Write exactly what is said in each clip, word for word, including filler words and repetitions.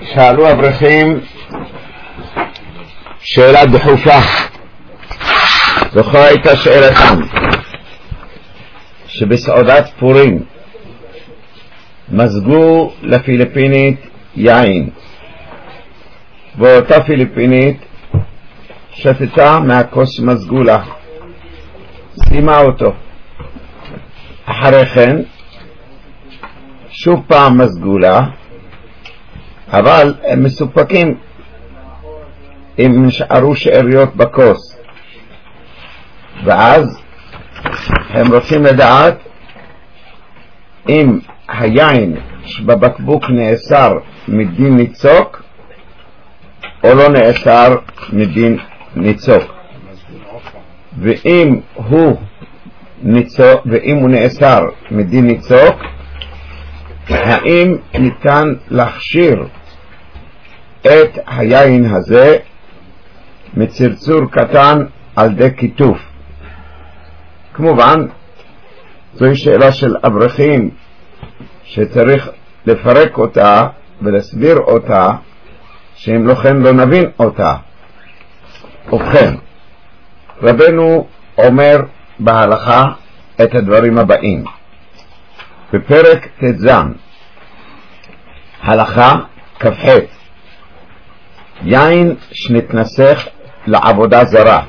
שאלו אברכים שאלה דחופה, זוכר הייתה שאלתם שבסעודת פורים מזגו לפיליפינית יין, ואותה פיליפינית שתתה מהכוס שמזגו לה, סיימה אותו. אחרי כן שוב פעם מזגו לה, אבל הם מסופקים אם נשארו שאריות בכוס, ואז הם רוצים לדעת אם היין שבבקבוק נאסר מדין ניצוק או לא נאסר מדין ניצוק, ואם הוא ניצוק ואם הוא נאסר מדין ניצוק, האם ניתן להכשיר את היין הזה מצרצור קטן על ידי כיתוף. כמובן זוהי שאלה של אברכים שצריך לפרק אותה ולהסביר אותה, שאם לא כן לא נבין אותה. ובכן, רבנו אומר בהלכה את הדברים הבאים בפרק ט"ז, הלכה כ"ח: יין שנתנסך לעבודה זרה,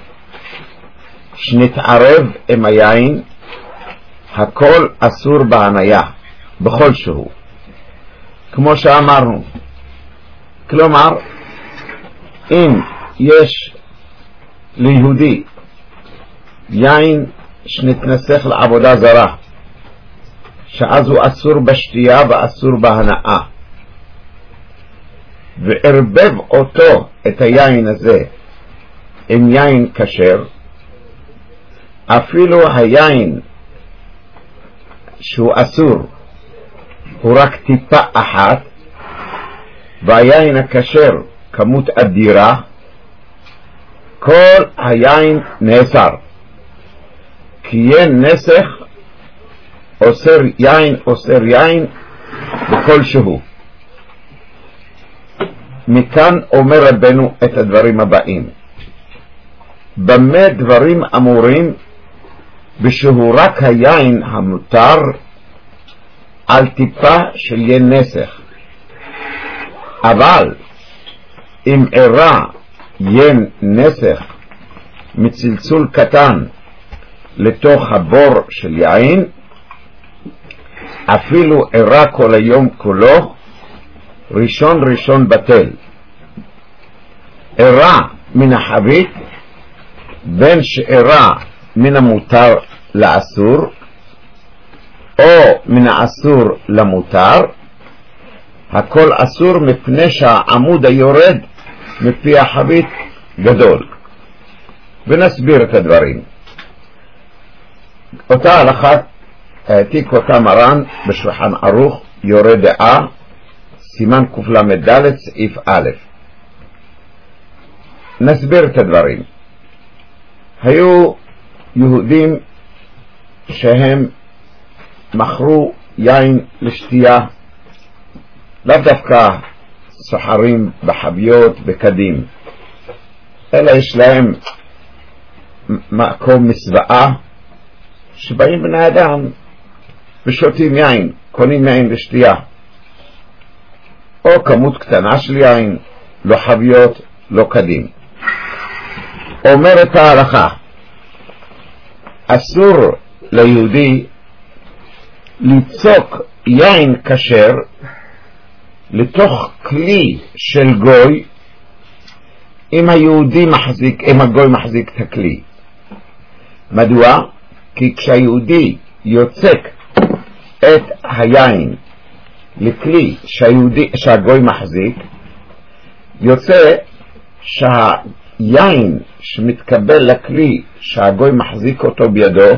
שנתערב עם היין, הכל אסור בהניה בכל שהוא, כמו שאמרנו. כלומר, אם יש ליהודי יין שנתנסך לעבודה זרה, שאז הוא אסור בשתייה ואסור בהנאה, וערבב אותו את היין הזה עם יין כשר, אפילו היין שהוא אסור הוא רק טיפה אחת והיין הכשר כמות אדירה, כל היין נאסר, כי יין נסך אוסר יין אוסר יין בכל שהוא. מכאן אומר רבנו את הדברים הבאים: במה דברים אמורים? בשהוא רק היין המותר על טיפה של יין נסך, אבל אם אירע יין נסך מצלצול קטן לתוך הבור של יין, אפילו אירע כל היום כולו, ראשון ראשון בטל. אירע מן החבית, בין שאירע מן המותר לאסור או מן האסור למותר, הכל אסור מפני שהעמוד היורד מפי החבית גדול. ונסביר את הדברים. אותה הלכה העתיק אותה מרן בשולחן ערוך יורה דעה סימן קל"ד סעיף א'. נסביר את הדברים. היו יהודים שהם מכרו יין לשתייה, לאו דווקא סוחרים בחביות בקדים, אלא יש להם מקום מסוואה שבאים בני אדם ושותים יין, קונים יין לשתייה, או כמות קטנה של יין, לא חביות, לא קדים. אומרת ההלכה, אסור ליהודי ליצוק יין כשר לתוך כלי של גוי אם היהודי מחזיק, אם הגוי מחזיק את הכלי. מדוע? כי כשהיהודי יוצק את היין לכלי שהיהודי, שהגוי מחזיק, יוצא שהיין שמתקבל לכלי שהגוי מחזיק אותו בידו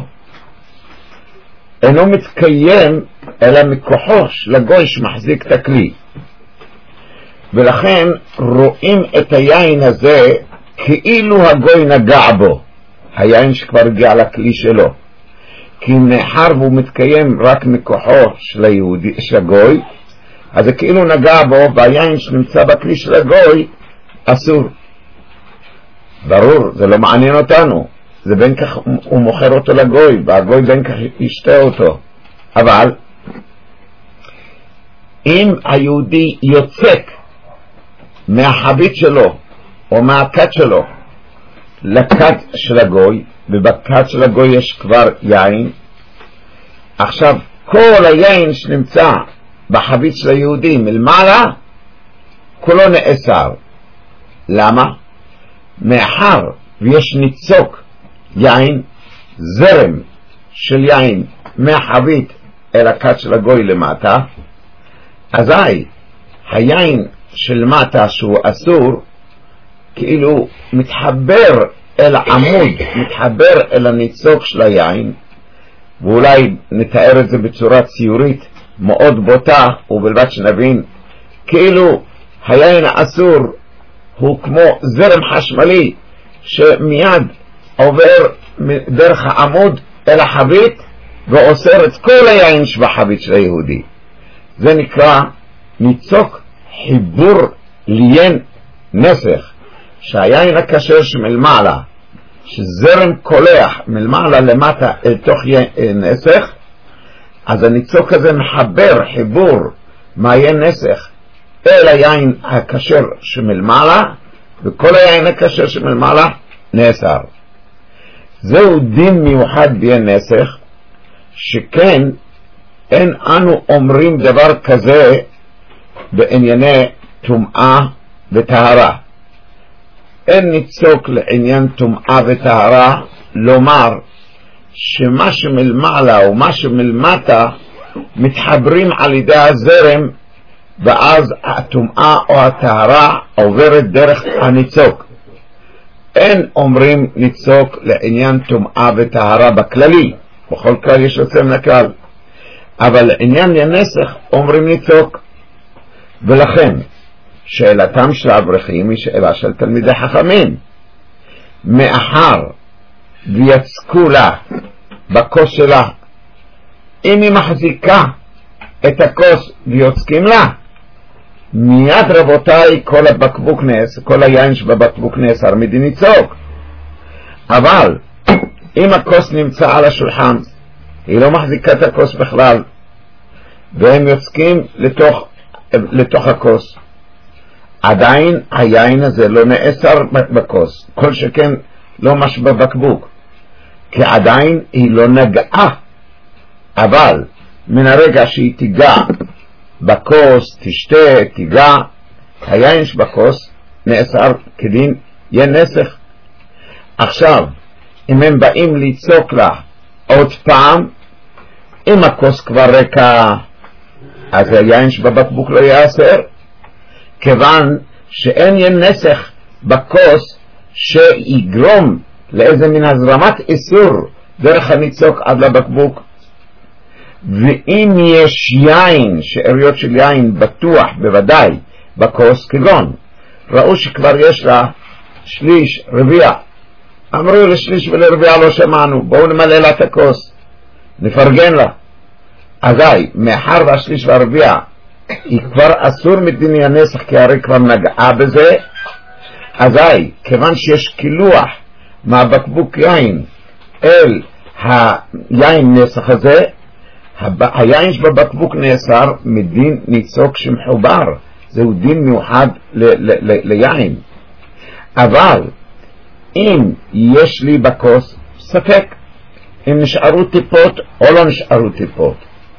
אינו מתקיים אלא מכוחו של הגוי שמחזיק את הכלי, ולכן רואים את היין הזה כאילו הגוי נגע בו, היין שכבר הגיע לכלי שלו, כי מאחר והוא מתקיים רק מכוחו של היהודי, של הגוי, אז זה כאילו נגע בו, והיין שנמצא בכלי של הגוי אסור. ברור, זה לא מעניין אותנו, זה בין כך הוא מוכר אותו לגוי, והגוי בין כך ישתה אותו. אבל אם היהודי יוצק מהחבית שלו או מהכת שלו לכת של הגוי, ובכת של הגוי יש כבר יין, עכשיו כל היין שנמצא בחבית של היהודי מלמעלה כולו נאסר. למה? מאחר ויש ניצוק יין, זרם של יין מהחבית אל הכת של הגוי למטה, אזי היין של מטה שהוא אסור כאילו מתחבר אל העמוד, מתחבר אל הניצוק של היין, ואולי נתאר את זה בצורה ציורית מאוד בוטה, ובלבד שנבין, כאילו היין האסור הוא כמו זרם חשמלי שמיד עובר דרך העמוד אל החבית ואוסר את כל היין שבחבית של היהודי. זה נקרא ניצוק חיבור ליין נסך, שהיין הכשר שמלמעלה, שזרם קולח מלמעלה למטה אל תוך נסך, אז הניצוק הזה מחבר חיבור מהיין נסך אל היין הכשר שמלמעלה, וכל היין הכשר שמלמעלה נאסר. זהו דין מיוחד ביין נסך, שכן אין אנו אומרים דבר כזה בענייני טומאה וטהרה. אין ניצוק לעניין טומאה וטהרה לומר שמה שמלמעלה ומה שמלמטה מתחברים על ידי הזרם, ואז הטומאה או הטהרה עוברת דרך הניצוק. אין אומרים ניצוק לעניין טומאה וטהרה בכללי, בכל כלל יש יוצא מן הכלל, אבל לעניין ינסך אומרים ניצוק. ולכן שאלתם של האברכים היא שאלה של תלמידי חכמים. מאחר ויצקו לה בכוס שלה, אם היא מחזיקה את הכוס ויוצקים לה, מיד רבותיי כל הבקבוק נאסר, כל היין שבבקבוק נאסר מדין ניצוק. אבל אם הכוס נמצא על השולחן, היא לא מחזיקה את הכוס בכלל, והם יוצקים לתוך, לתוך הכוס, עדיין היין הזה לא נאסר בכוס, כל שכן לא מש בבקבוק, כי עדיין היא לא נגעה. אבל מן הרגע שהיא תיגע בכוס, תשתה, תיגע, היין שבכוס נאסר כדין יין נסך. עכשיו אם הם באים ליצוק לה עוד פעם, אם הכוס כבר ריקה, אז היין שבבקבוק לא יאסר, כיוון שאין יין נסך בכוס שיגרום לאיזה מן הזרמת איסור דרך הניצוק עד לבקבוק. ואם יש יין, שאריות של יין בטוח בוודאי בכוס, כגון ראו שכבר יש לה שליש רביע, אמרו לשליש ולרביע לא שמענו, בואו נמלא לה את הכוס, נפרגן לה. אזי מאחר והשליש והרביע היא כבר אסור מדין הנסך, כי הרי כבר נגעה בזה, אזי כיוון שיש קילוח מהבקבוק יין אל היין נסך הזה, היין שבבקבוק נאסר מדין ניצוק שמחובר, זהו דין מיוחד ליין. אבל אם יש לי בכוס ספק אם נשארו טיפות או לא נשארו טיפות,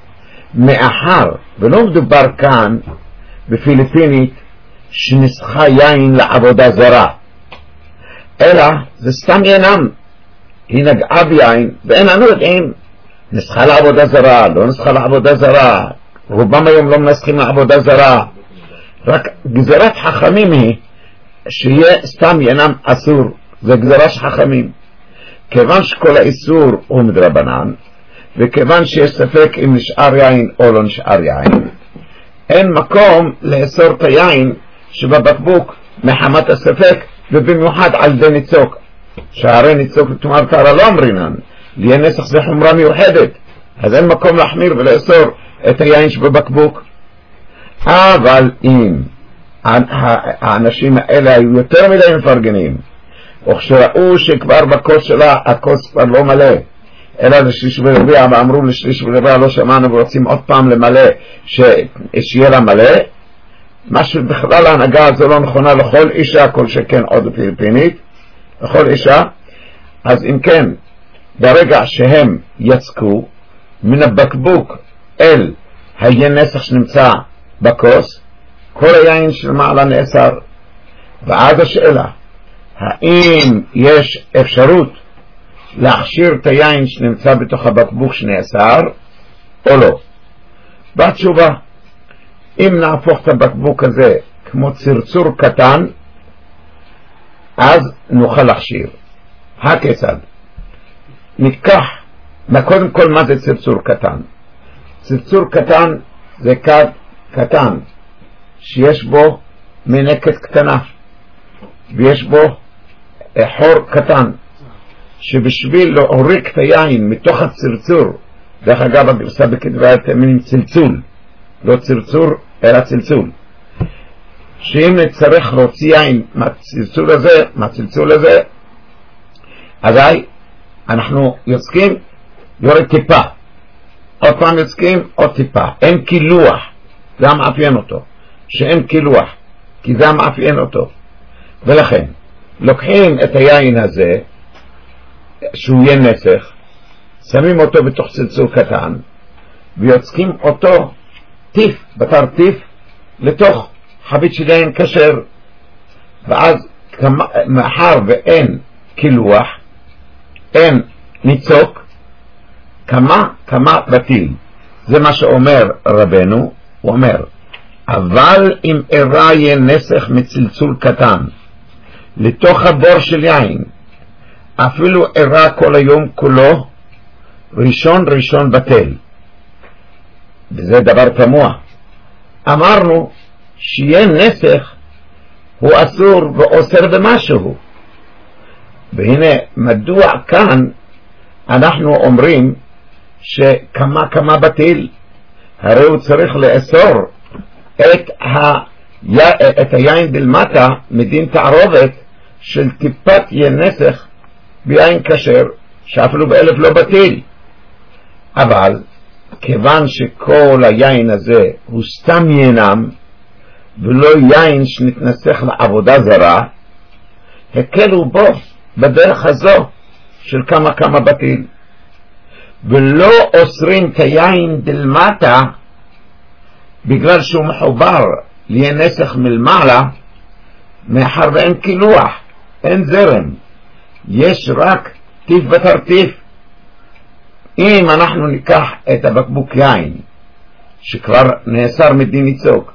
מאחר ולא מדובר כאן בפיליפינית שנסחה יין לעבודה זרה, אלא זה סתם ינם, היא נגעה ביין ואין לנו יודעים נסחה לעבודה זרה, לא נסחה לעבודה זרה, רובם היום לא מנסחים לעבודה זרה, רק גזירת חכמים היא שיהיה סתם ינם אסור, זה גזירת חכמים. כיוון שכל האיסור הוא מדרבנן, וכיוון שיש ספק אם נשאר יין או לא נשאר יין, אין מקום לאסור את היין שבבקבוק מחמת הספק, ובמיוחד על ידי ניצוק, שהרי ניצוק לטומאה וטהרה לא אומרינן, ליין נסך זה חומרה מיוחדת, אז אין מקום להחמיר ולאסור את היין שבבקבוק. אבל אם האנשים האלה היו יותר מדי מפרגנים, וכשראו שכבר בכוס שלה הכוס כבר לא מלא, אלא לשליש ורביע, ואמרו לשליש ורביע לא שמענו ורוצים עוד פעם למלא, שיהיה לה מלא, משהו בכלל ההנהגה הזו לא נכונה לכל אישה, כל שכן עוד פיליפינית, לכל אישה. אז אם כן, ברגע שהם יצקו מן הבקבוק אל היין נסך שנמצא בכוס, כל היין של מעלה נאסר. ואז השאלה, האם יש אפשרות להכשיר את היין שנמצא בתוך הבקבוק שנאסר או לא? בתשובה, אם נהפוך את הבקבוק הזה כמו צרצור קטן, אז נוכל להכשיר. הכיצד? ניקח, קודם כל מה זה צרצור קטן? צרצור קטן זה כד קטן שיש בו מנקת קטנה ויש בו חור קטן, שבשביל להוריק את היין מתוך הצרצור, דרך אגב הגרסה בכתבי היתמים צלצול, לא צרצור אלא צלצול, שאם נצטרך להוציא יין מהצלצול הזה, מהצלצול הזה, אזי אנחנו יוצקים יורד טיפה, עוד פעם יוצקים עוד טיפה, אין קילוח, זה המאפיין אותו, שאין קילוח, כי זה המאפיין אותו. ולכן לוקחים את היין הזה שהוא יהיה נסך, שמים אותו בתוך צלצול קטן ויוצקים אותו טיף בתר טיף לתוך חבית של יין כשר, ואז מאחר ואין קילוח, אין ניצוק, כמה כמה בטיל. זה מה שאומר רבנו, הוא אומר, אבל אם אירע יהיה נסך מצלצול קטן לתוך הבור של יין, אפילו אירע כל היום כולו, ראשון ראשון בטל. וזה דבר תמוה. אמרנו שיהיה נסך הוא אסור ואוסר במשהו, והנה מדוע כאן אנחנו אומרים שכמה כמה בטל? הרי הוא צריך לאסור את, ה... את היין דלמטה מדין תערובת של טיפת יין נסך ביין כשר, שאפילו באלף לא בטל. אבל כיוון שכל היין הזה הוא סתם ינם ולא יין שנתנסח לעבודה זרה, הקלו בו בדרך הזו של כמה כמה בטל, ולא אוסרים את היין דלמטה בגלל שהוא מחובר ליין נסך מלמעלה, מאחר ואין קילוח, אין זרם, יש רק טיף ותרטיף. אם אנחנו ניקח את הבקבוק יין שכבר נאסר מדין ניצוק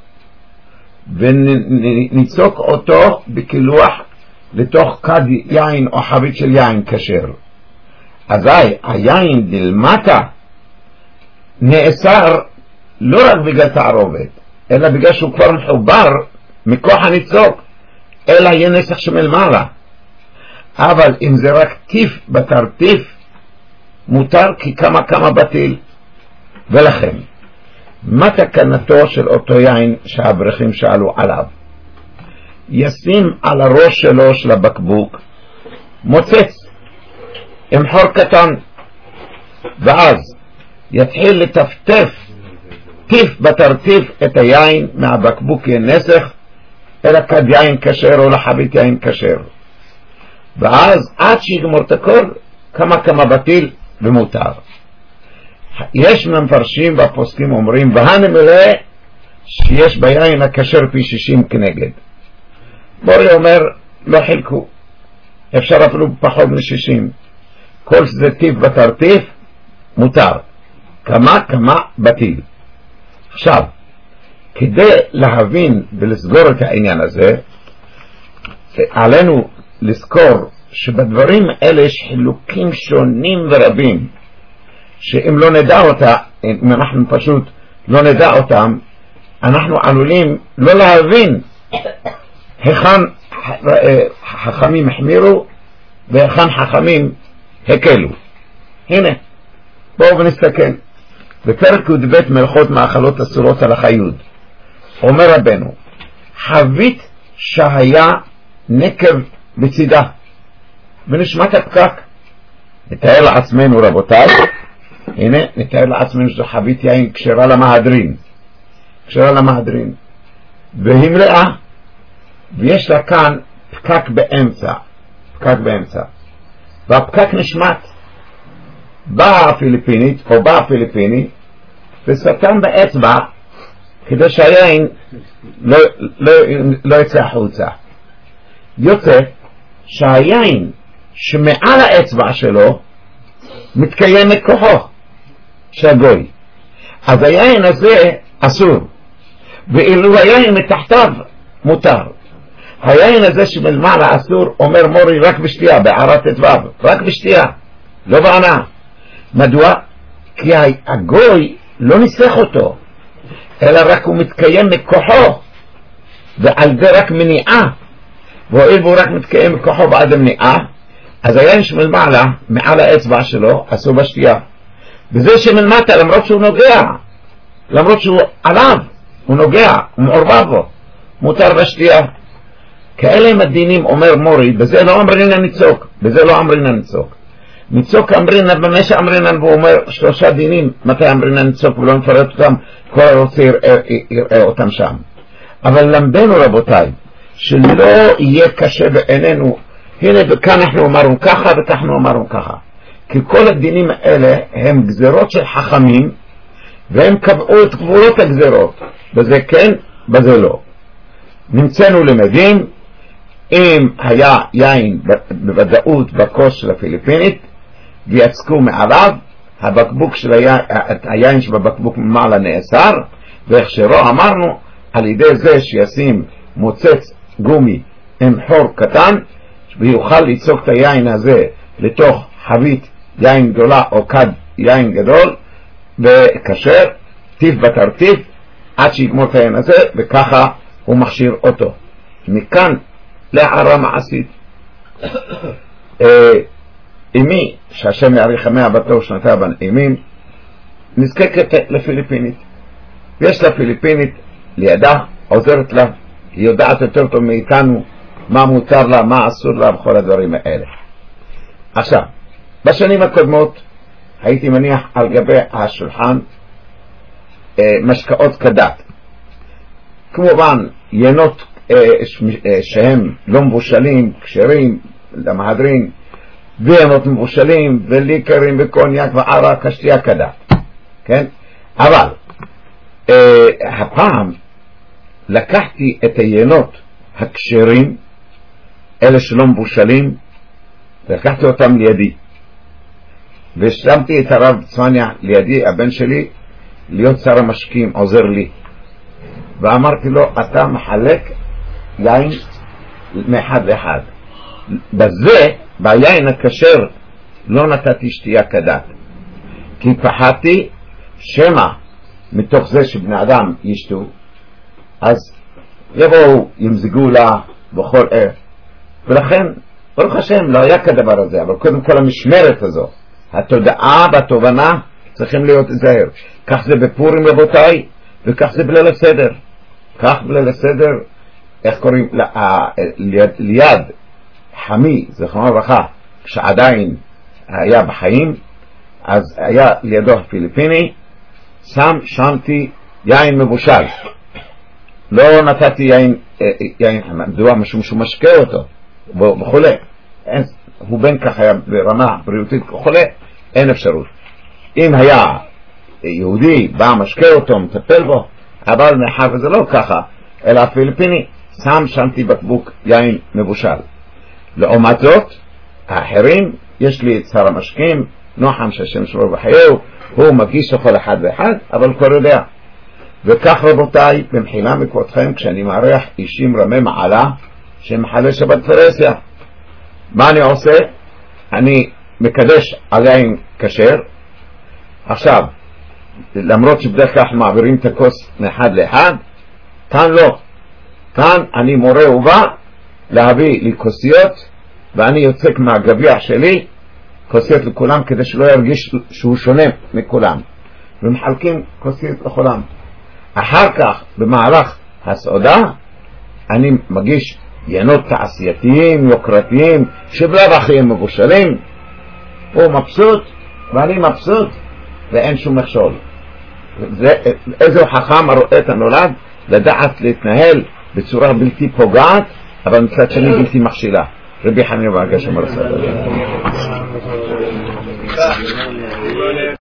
וניצוק אותו בקילוח לתוך כד יין או חבית של יין כשר, אזי היין דלמטה נאסר לא רק בגלל תערובת, אלא בגלל שהוא כבר מחובר מכוח הניצוק אלא יהיה נסך שמלמעלה. אבל אם זה רק טיף בתרטיף, מותר כי כמה כמה בטל. ולכן מה תקנתו של אותו יין שהאברכים שאלו עליו? ישים על הראש שלו של הבקבוק מוצץ עם חור קטן, ואז יתחיל לטפטף טיף בתרטיף את היין מהבקבוק נסך אל הכד יין כשר או לחבית יין כשר, ואז עד שיגמור את הכל כמה כמה בטל ומותר. יש מפרשים והפוסקים אומרים והנמלא שיש ביין הכשר פי שישים כנגד. בורי אומר לא חילקו, אפשר אפילו פחות משישים, כל שזה טיף בתרטיף מותר, כמה כמה בטל. עכשיו כדי להבין ולסגור את העניין הזה, עלינו לזכור שבדברים אלה יש חילוקים שונים ורבים, שאם לא נדע אותה, אם אנחנו פשוט לא נדע אותם, אנחנו עלולים לא להבין היכן חכמים החמירו והיכן חכמים הקלו. הנה, בואו ונסתכל בפרק י"ב מלאכות מאכלות אסורות הלכה י'. אומר רבנו, חבית שהיה נקב בצידה, ונשמת הפקק. נתאר לעצמנו רבותיי, הנה נתאר לעצמנו שזו חבית יין קשרה למהדרין, קשרה למהדרין, והיא מלאה, ויש לה כאן פקק באמצע, פקק באמצע, והפקק נשמט. באה הפיליפינית, או באה הפיליפיני, וסתם באצבע, כדי שהיין לא, לא, לא יצא החוצה. יוצא שהיין שמעל האצבע שלו מתקיים את כוחו שהגוי, אז היין הזה אסור, ואילו היין מתחתיו מותר. היין הזה שמלמעלה אסור, אומר מורי, רק בשתייה, בערת אתבב, רק בשתייה, לא בענה. מדוע? כי הגוי לא ניסח אותו, אלא רק הוא מתקיים מכוחו, ועל זה רק מניעה, והואיל והוא רק מתקיים מכוחו ועד המניעה, אז היין שמלמעלה, מעל האצבע שלו, אסור בשתייה. וזה שמלמטה, למרות שהוא נוגע, למרות שהוא עליו, הוא נוגע, הוא מעורבב בו, מותר בשתייה. כאלה הם הדינים, אומר מורי, בזה לא אמרינה ניצוק, בזה לא אמרינה ניצוק. ניצוק אמרינה, במה שאמרינה, והוא אומר שלושה דינים, מתי אמרינה ניצוק, ולא נפרט אותם, כל הרוצה יראה, יראה אותם שם. אבל למדנו רבותיי, שלא יהיה קשה בעינינו, הנה וכאן אנחנו אמרנו ככה, וכאן אנחנו אמרנו ככה. כי כל הדינים האלה הם גזרות של חכמים, והם קבעו את גבולות הגזרות, בזה כן, בזה לא. נמצאנו למדים, אם היה יין בוודאות בכוס של הפיליפינית, ויצקו מעליו, הבקבוק של היין, היין שבבקבוק ממעלה נאסר, והכשרו אמרנו, על ידי זה שישים מוצץ גומי עם חור קטן, ויוכל ליצוק את היין הזה לתוך חבית יין גדולה או כד יין גדול, וכשר, טיף בתרטיף, עד שיגמור את היין הזה, וככה הוא מכשיר אותו. מכאן להערה מעשית. אמי, שהשם יאריך ימיה בתור שנתה בנעימים, נזקקת לפיליפינית. ויש לה פיליפינית לידה, עוזרת לה, היא יודעת יותר טוב מאיתנו מה מותר לה, מה אסור לה, בכל הדברים האלה. עכשיו, בשנים הקודמות הייתי מניח על גבי השולחן אה, משקאות כדת, כמובן ינות אה, אה, שהם לא מבושלים, כשרים, למהדרין, וינות מבושלים, וליקרים וקוניאק וערק, השתייה כדת, כן? אבל אה, הפעם לקחתי את הינות הכשרים, אלה שלא מבושלים, ולקחתי אותם לידי, והשלמתי את הרב צמניה לידי, הבן שלי, להיות שר המשקים, עוזר לי, ואמרתי לו, אתה מחלק יין מאחד לאחד. בזה, ביין הכשר, לא נתתי שתייה כדת, כי פחדתי שמא מתוך זה שבני אדם ישתו, אז יבואו, ימזגו לה בכל עת, ולכן ברוך השם לא היה כדבר הזה. אבל קודם כל המשמרת הזו, התודעה והתובנה צריכים להיות זהר. כך זה בפורים רבותיי, וכך זה בליל הסדר. כך בליל הסדר, איך קוראים, ליד, ליד חמי זכרונו לברכה, כשעדיין היה בחיים, אז היה לידו הפיליפיני, שם שמתי יין מבושל, לא נתתי יין, יין מדוע, משום שהוא משקה אותו בחולה, אין, הוא בין כך היה ברמה בריאותית חולה, אין אפשרות. אם היה יהודי בא משקה אותו, מטפל בו, אבל מאחר וזה לא ככה, אלא הפיליפיני שם שמתי בקבוק יין מבושל. לעומת זאת, האחרים, יש לי את שר המשקים, נוחם שהשם שלו בחיהו, הוא מגיש לכל אחד ואחד, אבל כבר יודע. וכך רבותיי, במחילה מכבודכם, כשאני מעריך אישים רמי מעלה, שמחלל שבת פרסיה, מה אני עושה? אני מקדש על יין כשר. עכשיו, למרות שבדרך כלל מעבירים את הכוס מאחד לאחד, כאן לא. כאן אני מורה ובא להביא לי כוסיות, ואני יוצק מהגביע שלי כוסיות לכולם, כדי שלא ירגיש שהוא שונה מכולם, ומחלקים כוסיות לכולם. אחר כך, במהלך הסעודה, אני מגיש ינות תעשייתיים, יוקרתיים, שבלב הכי הם מבושלים, הוא מבסוט ואני מבסוט ואין שום מכשול. זה, איזה חכם הרואה את הנולד, לדעת להתנהל בצורה בלתי פוגעת, אבל מצד שני בלתי מכשילה. רבי חנינא בר גשם הרס"ל.